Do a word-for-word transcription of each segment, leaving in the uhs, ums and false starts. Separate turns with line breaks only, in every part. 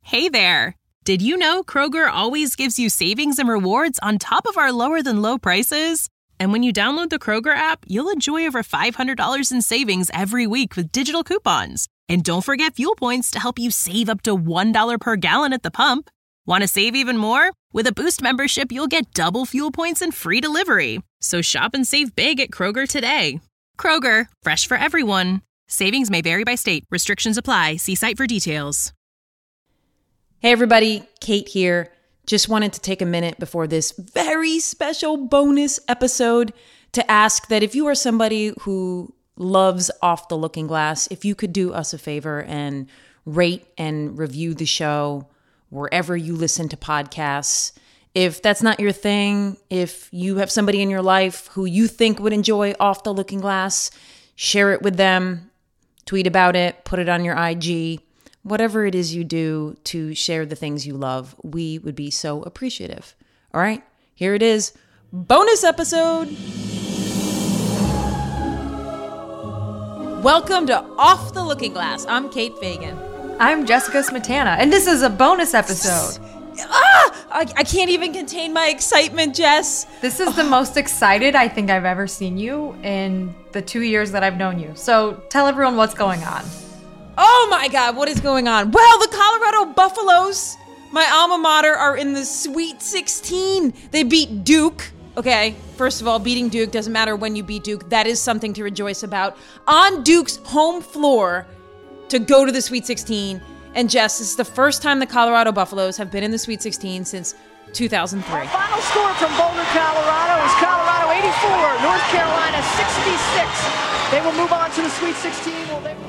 Hey there! Did you know Kroger always gives you savings and rewards on top of our lower-than-low prices? And when you download the Kroger app, you'll enjoy over five hundred dollars in savings every week with digital coupons. And don't forget fuel points to help you save up to one dollar per gallon at the pump. Want to save even more? With a Boost membership, you'll get double fuel points and free delivery. So shop and save big at Kroger today. Kroger, fresh for everyone. Savings may vary by state. Restrictions apply. See site for details.
Hey everybody, Kate here. Just wanted to take a minute before this very special bonus episode to ask that if you are somebody who loves Off the Looking Glass, if you could do us a favor and rate and review the show wherever you listen to podcasts. If that's not your thing, if you have somebody in your life who you think would enjoy Off the Looking Glass, share it with them, tweet about it, put it on your I G. Whatever it is you do to share the things you love, we would be so appreciative. All right, here it is. Bonus episode. Welcome to Off the Looking Glass. I'm Kate Fagan.
I'm Jessica Smetana, and this is a bonus episode.
ah! I, I can't even contain my excitement, Jess.
This is the most excited I think I've ever seen you in the two years that I've known you. So tell everyone what's going on.
Oh my God, what is going on? Well, the Colorado Buffaloes, my alma mater, are in the Sweet sixteen. They beat Duke. Okay, first of all, beating Duke doesn't matter when you beat Duke. That is something to rejoice about. On Duke's home floor to go to the Sweet sixteen. And Jess, this is the first time the Colorado Buffaloes have been in the Sweet sixteen since two thousand three.
Our final score from Boulder, Colorado is Colorado eighty-four, North Carolina sixty-six. They will move on to the Sweet sixteen. Will they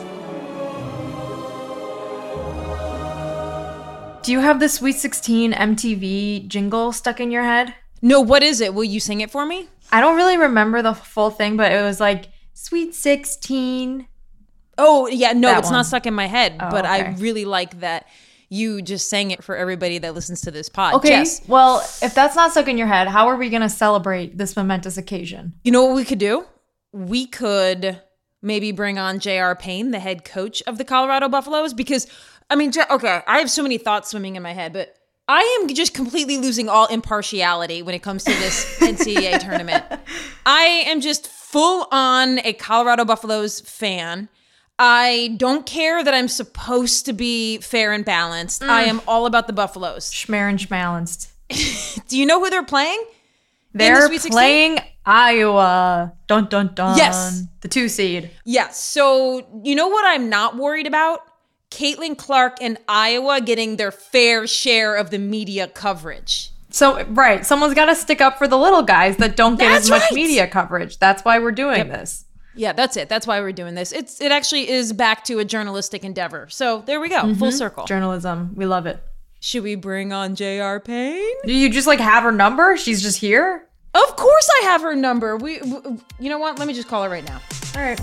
Do you have the Sweet sixteen M T V jingle stuck in your head?
No, what is it? Will you sing it for me?
I don't really remember the full thing, but it was like, Sweet sixteen.
Oh, yeah, no,
That
it's
one.
not stuck in my head,
Oh,
but
okay.
I really like that you just sang it for everybody that listens to this pod.
Okay,
Jess,
well, if that's not stuck in your head, how are we going to celebrate this momentous occasion?
you know what we could do? We could maybe bring on J R. Payne, the head coach of the Colorado Buffaloes, because, I mean, J- okay, I have so many thoughts swimming in my head, but I am just completely losing all impartiality when it comes to this N C double A tournament. I am just full on a Colorado Buffaloes fan. I don't care that I'm supposed to be fair and balanced. Mm. I am all about the Buffaloes.
Schmer and schmalanced.
Do you know who they're playing?
They're
the
playing Iowa. Dun, dun, dun.
Yes.
The two seed.
Yes. So you know what I'm not worried about? Caitlin Clark and Iowa getting their fair share of the media coverage.
So, right. Someone's got to stick up for the little guys that don't get
That's
as much
right.
media coverage. That's why we're doing
Yep.
this.
Yeah, that's it. That's why we're doing this. It's It actually is back to a journalistic endeavor. So there we go.
Mm-hmm.
Full circle.
Journalism. We love it.
Should we bring on J R. Payne?
Do you just like have her number? She's just here?
Of course I have her number. We, w You know what? Let me just call her right now.
All right.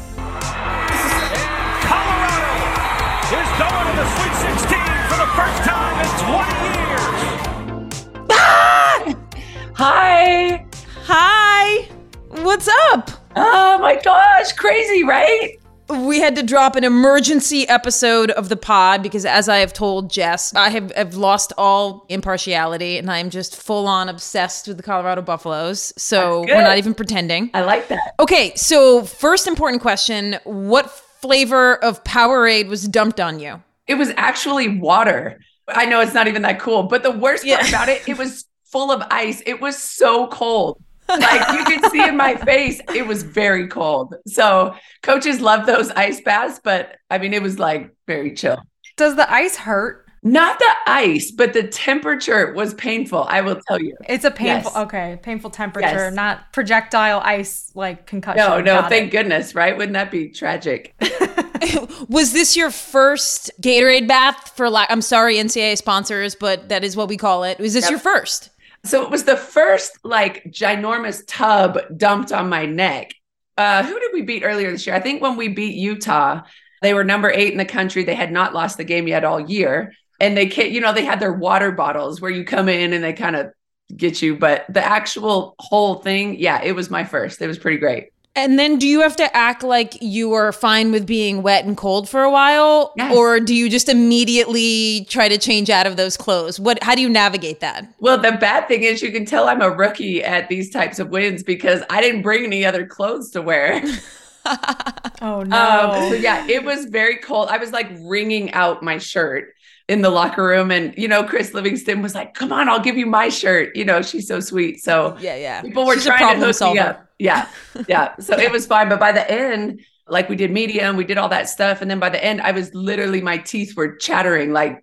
Colorado is going to the Sweet sixteen for the first time in twenty years.
Ah! Hi.
Hi. What's up?
Oh my gosh, crazy, right?
We had to drop an emergency episode of the pod because, as I have told Jess, I have, have lost all impartiality and I'm just full on obsessed with the Colorado Buffaloes. So we're not even pretending.
I like that.
Okay, so first important question, what flavor of Powerade was dumped on you?
It was actually water. I know it's not even that cool, but the worst part
Yeah.
about it, it was full of ice. It was so cold. Like you could see in my face, it was very cold. So coaches love those ice baths, but I mean, it was like very chill.
Does the ice hurt?
Not the ice, but the temperature was painful. I will tell you.
It's a painful,
Yes.
okay, painful temperature,
Yes.
not projectile ice like concussion.
No, no,
Got
thank
it.
goodness, right? Wouldn't that be tragic?
Was this your first Gatorade bath for like, I'm sorry, N C double A sponsors, but that is what we call it. Was this
Yep.
your first?
So it was the first like ginormous tub dumped on my neck. Uh, who did we beat earlier this year? I think when we beat Utah, they were number eight in the country. They had not lost the game yet all year. And they can't, you know, they had their water bottles where you come in and they kind of get you. But the actual whole thing, yeah, it was my first. It was pretty great.
And then do you have to act like you are fine with being wet and cold for a while?
Yes.
Or do you just immediately try to change out of those clothes? What? How do you navigate that?
Well, the bad thing is you can tell I'm a rookie at these types of wins because I didn't bring any other clothes to wear.
Oh, no.
Um, so yeah, it was very cold. I was like wringing out my shirt in the locker room. And, you know, Chris Livingston was like, come on, I'll give you my shirt. You know, she's so sweet. So
Yeah, yeah.
people were
She's a
trying to
problem
hook
solver.
me up. Yeah. Yeah. So it was fine. But by the end, like we did media and we did all that stuff. And then by the end, I was literally, my teeth were chattering like,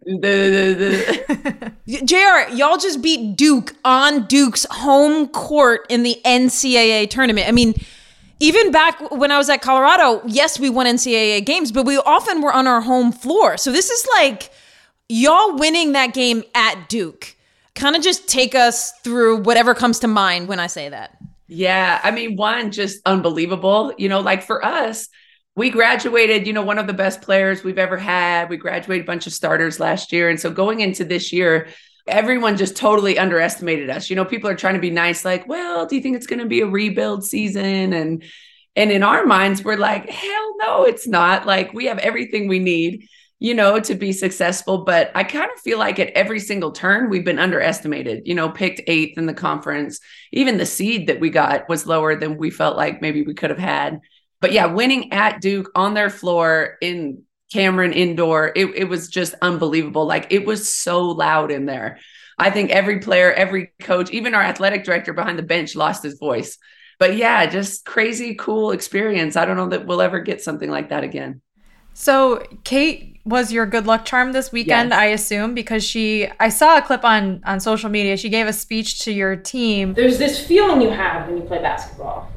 J R, y'all just beat Duke on Duke's home court in the N C double A tournament. I mean, even back when I was at Colorado, yes, we won N C double A games, but we often were on our home floor. So this is like y'all winning that game at Duke. Kind of just take us through whatever comes to mind when I say that.
Yeah. I mean, one, just unbelievable. You know, like for us, we graduated, you know, one of the best players we've ever had. We graduated a bunch of starters last year. And so going into this year, everyone just totally underestimated us. You know, people are trying to be nice, like, well, do you think it's going to be a rebuild season? And, and in our minds, we're like, hell no, it's not. Like, we have everything we need, you know, to be successful. But I kind of feel like at every single turn, we've been underestimated, you know, picked eighth in the conference. Even the seed that we got was lower than we felt like maybe we could have had. But yeah, winning at Duke on their floor in Cameron Indoor, it, it was just unbelievable. Like, it was so loud in there. I think every player, every coach, even our athletic director behind the bench lost his voice. But yeah, just crazy, cool experience. I don't know that we'll ever get something like that again.
So Kate was your good luck charm this weekend,
Yes.
I assume, because she, I saw a clip on, on social media. She gave a speech to your team.
There's this feeling you have when you play basketball,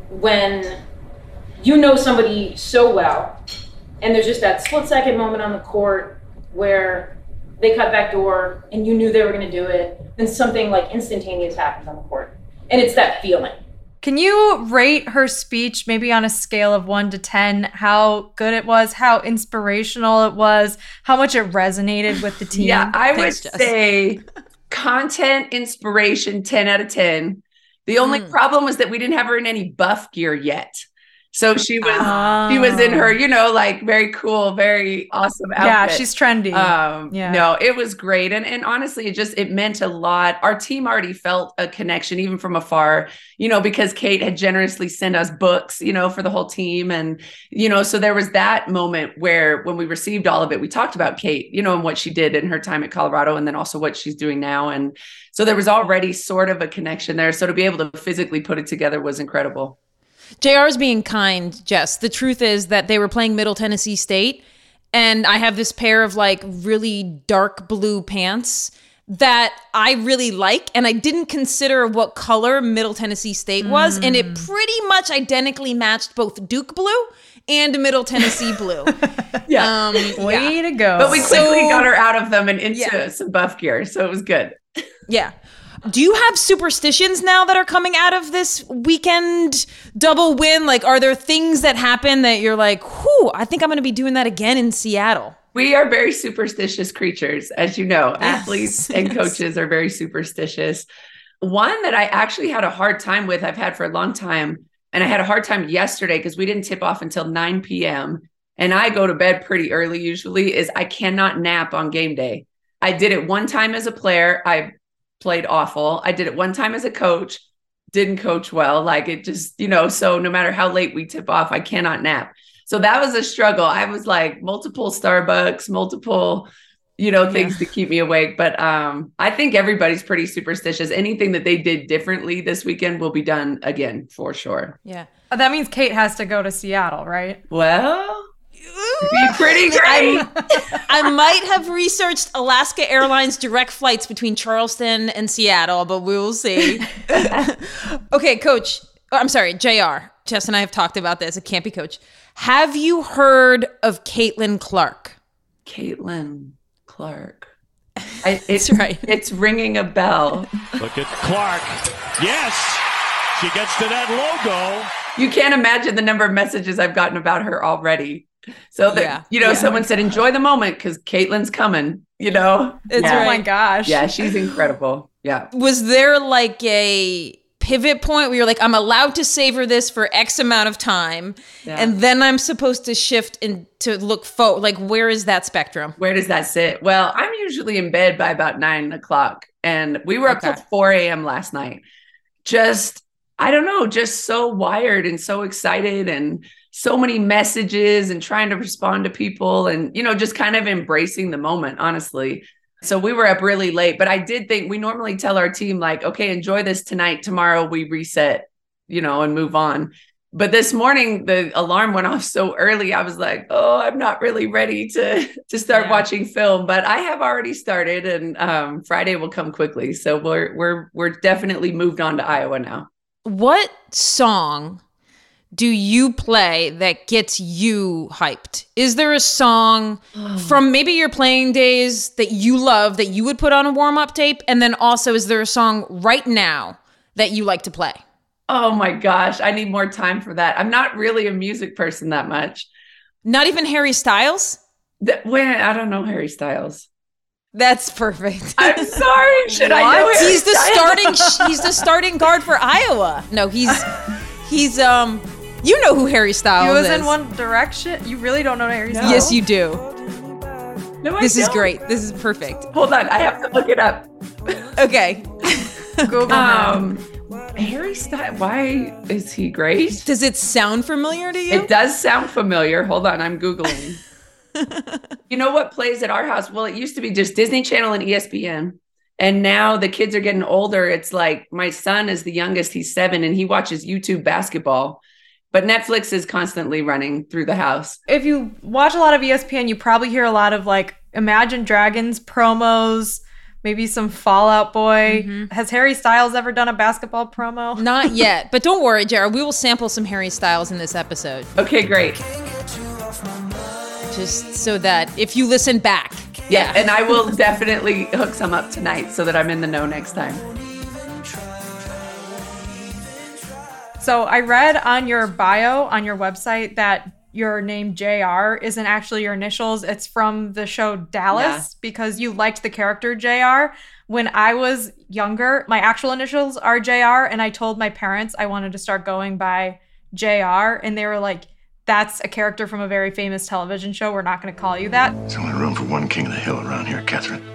when you know somebody so well, and there's just that split second moment on the court where they cut back door and you knew they were going to do it, and something like instantaneous happens on the court. And it's that feeling.
Can you rate her speech maybe on a scale of one to ten, how good it was, how inspirational it was, how much it resonated with the team?
Yeah, I
Thanks,
would
Jess.
say content, inspiration, ten out of ten. The only
Mm.
problem was that we didn't have her in any buff gear yet. So she was
Oh.
she was in her, you know, like very cool, very awesome outfit.
Yeah, she's trendy.
Um,
Yeah.
no, it was great. And, and honestly, it just, it meant a lot. Our team already felt a connection, even from afar, you know, because Kate had generously sent us books, you know, for the whole team. And, you know, so there was that moment where when we received all of it, we talked about Kate, you know, and what she did in her time at Colorado, and then also what she's doing now. And so there was already sort of a connection there. So to be able to physically put it together was incredible.
J R's being kind, Jess. The truth is that they were playing Middle Tennessee State, and I have this pair of like really dark blue pants that I really like, and I didn't consider what color Middle Tennessee State was, mm. and it pretty much identically matched both Duke blue and Middle Tennessee blue.
Yeah.
Um,
Way
yeah.
to go.
But we quickly
So-
got her out of them and into
Yeah.
some buff gear. So it was good.
Yeah. Do you have superstitions now that are coming out of this weekend double win? Like, are there things that happen that you're like, whew, I think I'm going to be doing that again in Seattle?
We are very superstitious creatures, as you know.
Yes.
Athletes and
Yes.
coaches are very superstitious. One that I actually had a hard time with, I've had for a long time, and I had a hard time yesterday because we didn't tip off until nine p.m. and I go to bed pretty early usually, is I cannot nap on game day. I did it one time as a player. I played awful. I did it one time as a coach, didn't coach well. Like it just, you know, so no matter how late we tip off, I cannot nap. So that was a struggle. I was like multiple Starbucks, multiple, you know, things
Yeah.
to keep me awake. But um, I think everybody's pretty superstitious. Anything that they did differently this weekend will be done again for sure.
Yeah.
That means Kate has to go to Seattle, right?
Well, be pretty great.
I, I might have researched Alaska Airlines direct flights between Charleston and Seattle, but we will see. Okay, Coach. oh, I'm sorry, J R. Jess and I have talked about this. It can't be Coach. Have you heard of Caitlin Clark?
Caitlin Clark. I, it's
That's right.
It's ringing a bell.
Look at Clark. Yes, she gets to that logo.
You can't imagine the number of messages I've gotten about her already. So that,
Yeah.
you know,
Yeah.
someone said, enjoy the moment because Caitlin's coming, you know?
It's
yeah.
Oh my
right.
gosh.
Yeah, she's incredible. Yeah.
Was there like a pivot point where you're like, I'm allowed to savor this for X amount of time,
Yeah.
and then I'm supposed to shift and to look forward? Like, where is that spectrum?
Where does that sit? Well, I'm usually in bed by about nine o'clock, and we were up
Okay.
till four a.m. last night. Just, I don't know, just so wired and so excited, and so many messages, and trying to respond to people, and, you know, just kind of embracing the moment, honestly. So we were up really late, but I did think we normally tell our team, like, okay, enjoy this tonight. Tomorrow we reset, you know, and move on. But this morning, the alarm went off so early. I was like, oh, I'm not really ready to, to start
Yeah.
watching film, but I have already started, and um, Friday will come quickly. So we're, we're, we're definitely moved on to Iowa now.
What song do you play that gets you hyped? Is there a song from maybe your playing days that you love that you would put on a warm-up tape? And then also, is there a song right now that you like to play?
Oh my gosh, I need more time for that. I'm not really a music person that much.
Not even Harry Styles?
Th- When I don't know Harry Styles.
That's perfect.
I'm sorry. Should I know Harry
He's the
Styles?
starting he's the starting guard for Iowa. No, he's he's um you know who Harry Styles
He was
is.
in One Direction. You really don't know Harry Styles?
Yes, you do.
No, I
This is
don't.
great. This is perfect.
Hold on, I have to look it up.
Okay.
Google him.
Um, Harry Styles. Why is he great?
Does it sound familiar to you?
It does sound familiar. Hold on, I'm Googling. You know what plays at our house? Well, it used to be just Disney Channel and E S P N. And now the kids are getting older. It's like my son is the youngest. He's seven, and he watches YouTube basketball. But Netflix is constantly running through the house.
If you watch a lot of E S P N, you probably hear a lot of like Imagine Dragons promos, maybe some Fall Out Boy.
Mm-hmm.
Has Harry Styles ever done a basketball promo?
Not yet. But don't worry, Jared. We will sample some Harry Styles in this episode.
Okay, great.
Just so that if you listen back.
Yeah, and I will definitely hook some up tonight so that I'm in the know next time.
So I read on your bio on your website that your name J R isn't actually your initials. It's from the show Dallas
Yeah.
because you liked the character J R. When I was younger, my actual initials are J R, and I told my parents I wanted to start going by J R, and they were like, that's a character from a very famous television show. We're not going to call you that.
There's only room for one king of the hill around here, Catherine.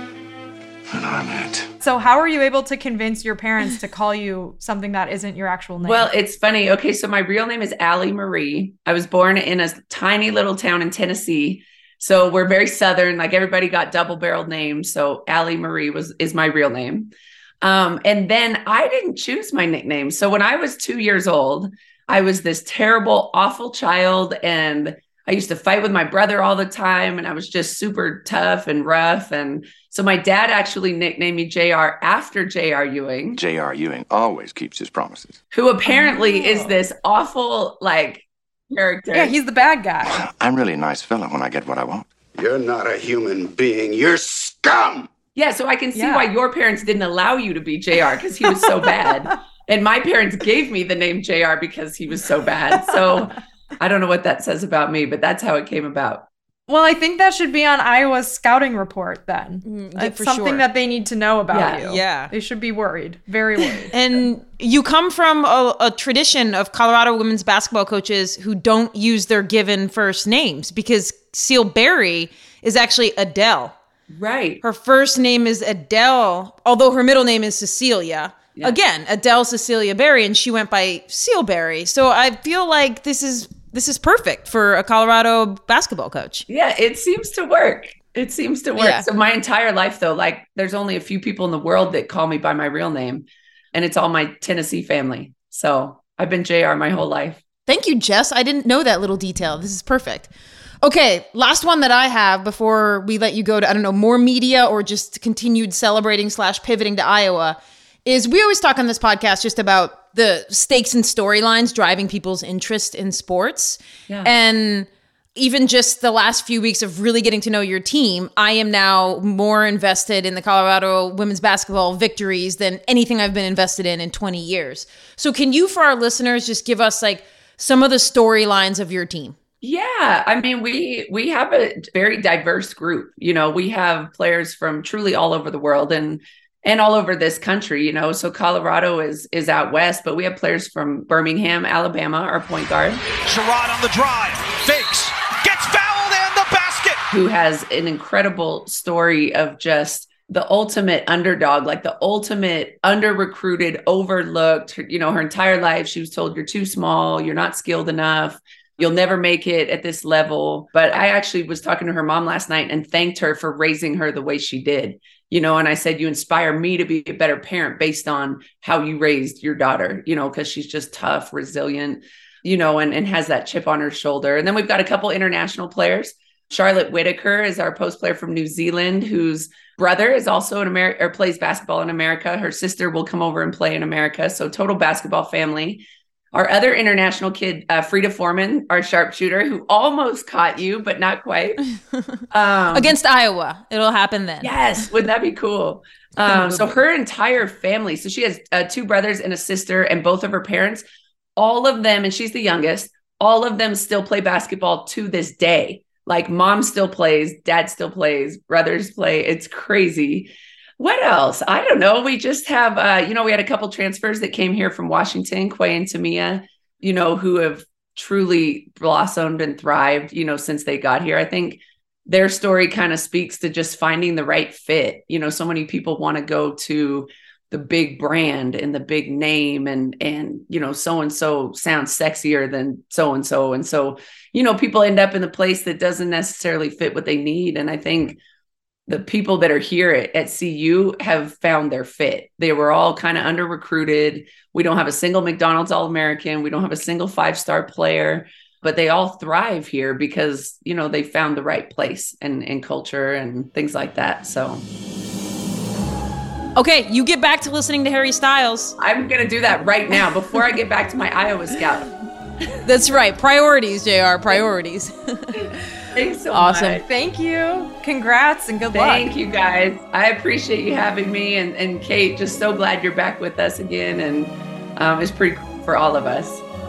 And I'm it.
So how are you able to convince your parents to call you something that isn't your actual name?
Well, it's funny. Okay, so my real name is Allie Marie. I was born in a tiny little town in Tennessee. So we're very Southern, like everybody got double-barreled names. So Allie Marie was is my real name. Um, and then I didn't choose my nickname. So when I was two years old, I was this terrible, awful child. And I used to fight with my brother all the time. And I was just super tough and rough. And so my dad actually nicknamed me J R after J R Ewing.
J R. Ewing always keeps his promises.
Who apparently is this awful, like, character.
yeah, he's the bad guy.
I'm really a nice fella when I get what I want.
You're not a human being. You're scum.
Yeah, so I can see
Yeah.
why your parents didn't allow you to be J R because he was so bad. And my parents gave me the name J R because he was so bad. So I don't know what that says about me, but that's how it came about.
Well, I think that should be on Iowa's scouting report then.
Mm, yeah,
It's
for
something
sure.
that they need to know about
Yeah.
you.
Yeah.
They should be worried, very worried.
And you come from a, a tradition of Colorado women's basketball coaches who don't use their given first names, because Seal Berry is actually Adele.
Right.
Her first name is Adele, although her middle name is Cecilia.
Yeah.
Again, Adele Cecilia Berry, and she went by Seal Berry. So I feel like this is this is perfect for a Colorado basketball coach.
Yeah, it seems to work. It seems to work.
Yeah.
So my entire life, though, like there's only a few people in the world that call me by my real name, and it's all my Tennessee family. So I've been J R my whole life.
Thank you, Jess. I didn't know that little detail. This is perfect. Okay, last one that I have before we let you go to, I don't know, more media or just continued celebrating slash pivoting to Iowa, is we always talk on this podcast just about the stakes and storylines driving people's interest in sports.
Yeah.
And even just the last few weeks of really getting to know your team, I am now more invested in the Colorado women's basketball victories than anything I've been invested in in twenty years. So can you, for our listeners, just give us like some of the storylines of your team?
Yeah, I mean, we we have a very diverse group. You know, we have players from truly all over the world, and and all over this country, you know. So Colorado is is out west, but we have players from Birmingham, Alabama, our point guard.
Sherrod on the drive, fakes, gets fouled and the basket.
Who has an incredible story of just the ultimate underdog, like the ultimate under-recruited, overlooked. You know, her entire life she was told, you're too small, you're not skilled enough, you'll never make it at this level. But I actually was talking to her mom last night and thanked her for raising her the way she did. You know, and I said, you inspire me to be a better parent based on how you raised your daughter, you know, because she's just tough, resilient, you know, and, and has that chip on her shoulder. And then we've got a couple international players. Charlotte Whitaker is our post player from New Zealand, whose brother is also in America or plays basketball in America. Her sister will come over and play in America. So total basketball family. Our other international kid, uh, Frida Foreman, our sharpshooter, who almost caught you, but not quite. Um,
Against Iowa. It'll happen then.
Yes. Wouldn't that be cool? Um, so her entire family, so she has uh, two brothers and a sister, and both of her parents, all of them, and she's the youngest, all of them still play basketball to this day. Like mom still plays, dad still plays, brothers play. It's crazy. What else? I don't know. We just have, uh, you know, we had a couple transfers that came here from Washington, Quay and Tamia, you know, who have truly blossomed and thrived, you know, since they got here. I think their story kind of speaks to just finding the right fit. You know, so many people want to go to the big brand and the big name and, and, you know, so-and-so sounds sexier than so-and-so. And so, you know, people end up in a place that doesn't necessarily fit what they need. And I think the people that are here at, at C U have found their fit. They were all kind of under recruited. We don't have a single McDonald's All-American. We don't have a single five-star player, but they all thrive here because, you know, they found the right place and, and culture and things like that. So.
Okay, you get back to listening to Harry Styles.
I'm going to do that right now before I get back to my Iowa Scout.
That's right. Priorities, J R. Priorities.
Thanks so
awesome.
much.
Thank you. Congrats and good
Thank
luck.
Thank you, guys. I appreciate you having me. And, and Kate, just so glad you're back with us again. And um, it's pretty cool for all of us.